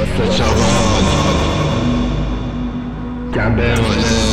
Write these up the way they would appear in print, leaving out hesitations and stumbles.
راست چاقال گنبه ماله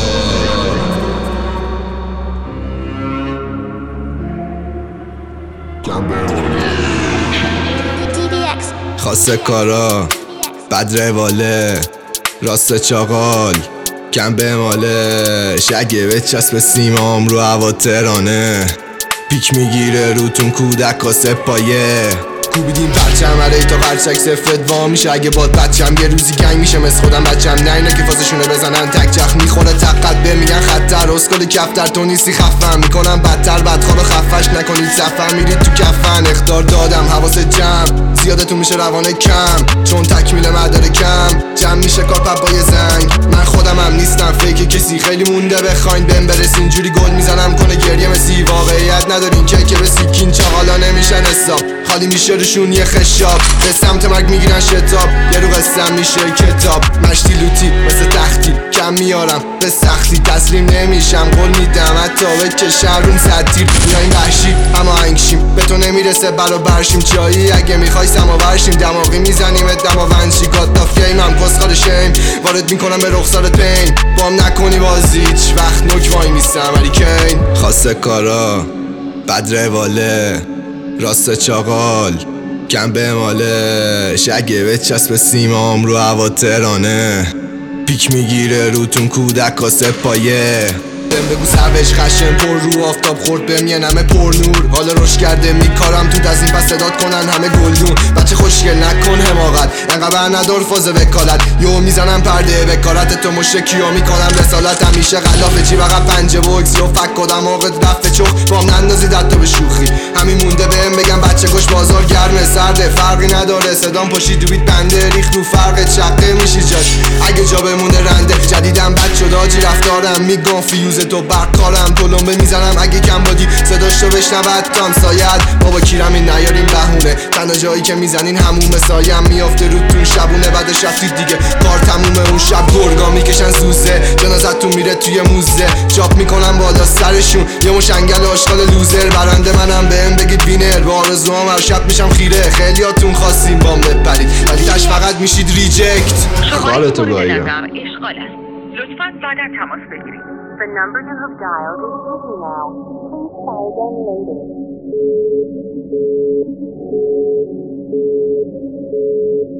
خاصه کارا بد رواله راست چاقال گنبه ماله شگه بچسب سیمام رو هوا ترانه پیک میگیره روتون کودک و سپایه کوبیدیم پرچم علی تا قرچک سفت وا میشه اگه باد بچم یه روزی گنگ میشه مثل خودم بچم نه اینا که فازشونه بزنن تک چخ میخوره تقت به میگن خطر اسکل کفتر تو نیستی خفم میکنم بدتر بدخواب خفش نکنید سفر میرید تو کفن اختار دادم حواس جمع زیادتون میشه روانه کم چون تکمیل مدارکم جمع میشه کار پب با یه زنگ من خودم هم نیستم فیک کسی خیلی مونده بخواین بهم برسین جوری گل میزنم کنه گریه مسی واقعیت ندارین که به سیکین چاقالا نمیشن حساب خالی میشه روشون یه خشاب به سمت مرگ میگیرن شتاب یه رو قسم میشه کتاب مشتی لوتی مثل تختی کم میارم به سختی تسلیم نمیشم قول میدم حتی بکشن روم ستیر میاییم وحشی اما هنگشیم به تو نمیرسه برشیم جایی اگه میخوای سماورشیم دماغی میزنیم دماوندشی گادافیم هم کسخال شیم وارد میکنم به رخسارت پین بام نکنی بازی هیچ وقت نک وای میستم علی کین خاصه کارا بد رواله راست چاقال گنبه ماله شگه بچسب سیمام رو هوا ترانه پیک میگیره روتون کودک و سپایه بهم بگو سوش خشم پر رو آفتاب خورد بهم یه نمه پر نور حالا روش کرده میکارم تو از این پس صدات کنن همه گلدون بچه خوشگل نکن حماقت انقدر ندار فاز وکالت یو میزنم پرده وکالت تو مشکیو میکنم رسالت همیشه غلافه چی بقى پنجه و اکسی و فک کدم آقت رفته چخ بام نندازید حتی به شوخی همین مونده بهم بگم بچه کش بازار گرمه سرده فرقی نداره صدام پاشید دوید بنده ریخت رو فرقت شقه میشی جاش اگه جا بمونه رنده جدیدم بد شد آجی رفتارم میگم فیوز تو برقارم تو لنبه میزنم اگه کم بادی صداش تو بشنود تانسایت بابا کیرم این نیاریم بهونه تنها جایی که میزنین هموم سایم میافته روتون شبونه بعدش رفتید دیگه کار تمومه اون شب گرگا میکشن زوزه جنازتون میره توی موزه چاپ میکنم بالا سرشون یه مشنگل آشغال لوزر برنده منم بهم بگید وینر با آرزوام هر شب میشم خیره خیلیاتون خواستیم بام بپرید ولی تش فقط میشید ریجکت خالتو گاهیم لطفاً بعدا تماس بگیرید. The number you have dialed is busy now. Please try again later.